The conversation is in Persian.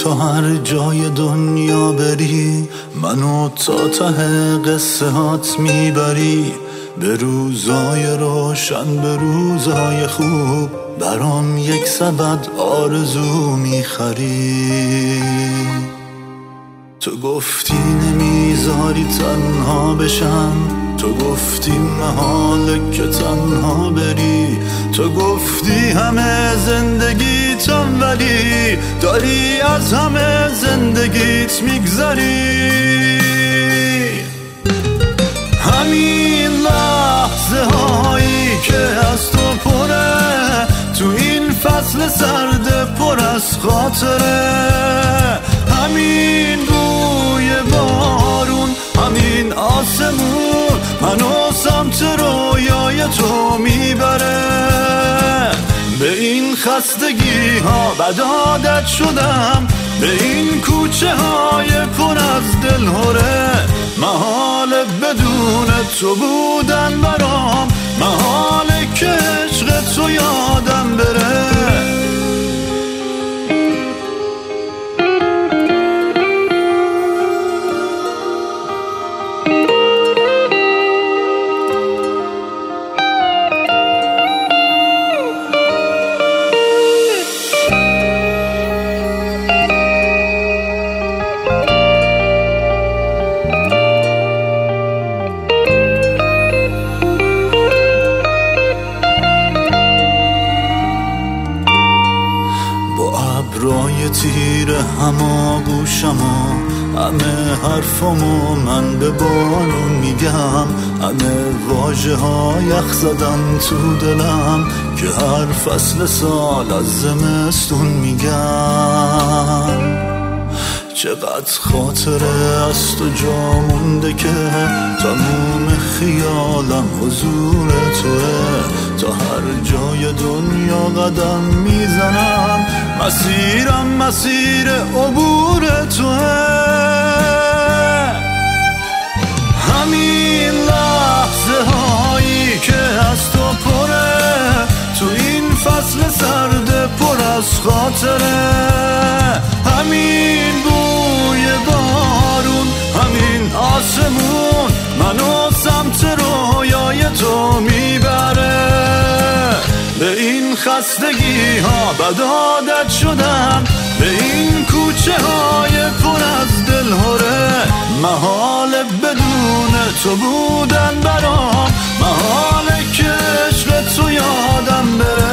تا هر جای دنیا بری، منو تا ته قصه هات میبری. به روزای روشن به روزای خوب، برام یک سبد آرزو میخری. تو گفتی نمیذاری تنها بشم، تو گفتی محاله که تنها بری. تو گفتی همه زندگیتم ولی داری از همه زندگیت میگذری. همین لحظه هایی که از تو پره، تو این فصل سرد پر از خاطره. همین بوی بارون، همین آسمون، منو سمت رویای تو میبره. به این خستگی ها بد عادت شدم، به این کوچه های پر از دلهره. محاله بدون تو بودن برام، محاله که عشق تو یادم بره. ابرای تیر هماغوشمو، همه حرفامو من به بارون میگم. همه واژه ها یخ زدن تو دلم، که هر فصل سال از زمستون میگم. چقدر خاطره از تو جا مونده که تموم خیالم حضور توه. تا هر جای دنیا قدم میزنم، مسیرم مسیر عبور توه. همین لحظه هایی که از تو پره، تو این فصل سرد پر از خاطره. همین بوی بارون، همین آسمون، منو سمت رویای تو میبره. به این خستگی ها بد عادت شدم، به این کوچه های پر از دلهره. محاله بدون تو بودن برام، محاله که عشق تو یادم بره.